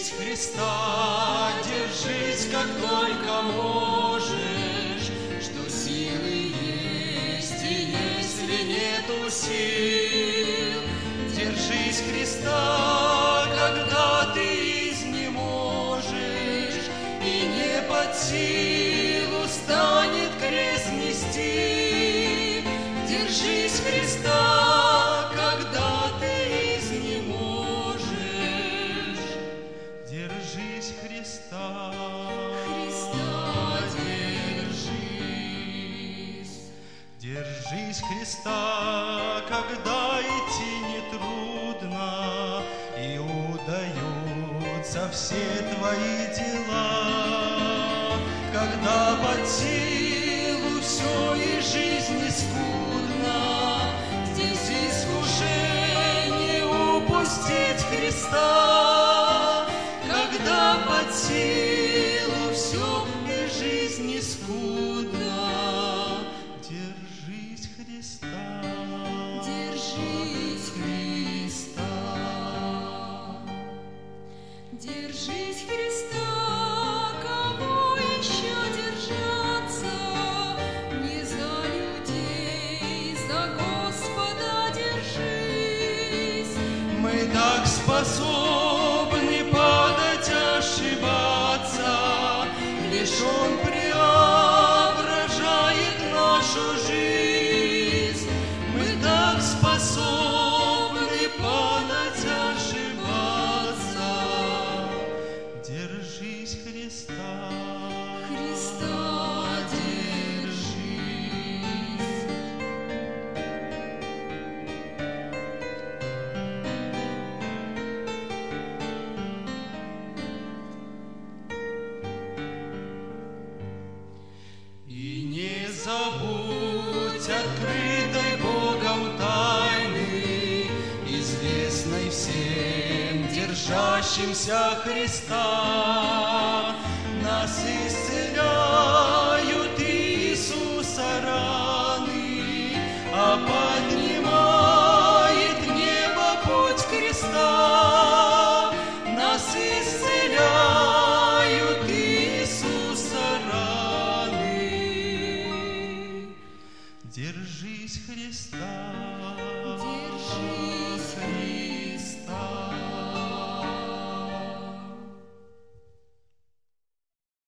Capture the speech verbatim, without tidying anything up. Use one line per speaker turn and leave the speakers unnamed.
Держись Христа, держись, как только можешь, что силы есть, и если нету сил, держись Христа, когда ты изнеможешь, и не под силу станет крест нести. Держись Христа, когда ты изнеможешь. Держись Христа, Христа держись. Держись Христа, когда идти нетрудно, и удаются все твои дела. Когда под силу все и жизнь не скудна, здесь искушение упустить Христа. Когда под силу все и жизнь не скудна, держись Христа, держись Христа. Держись Христа, кому еще держаться? Не за людей, за Господа держись. Мы так способны падать, ошибаться, лишь Он преображает нашу жизнь. Мы так способны падать, ошибаться. Держись Христа, Христа держись. И не забудь открытой Богом тайны, известной всем держащимся Христа.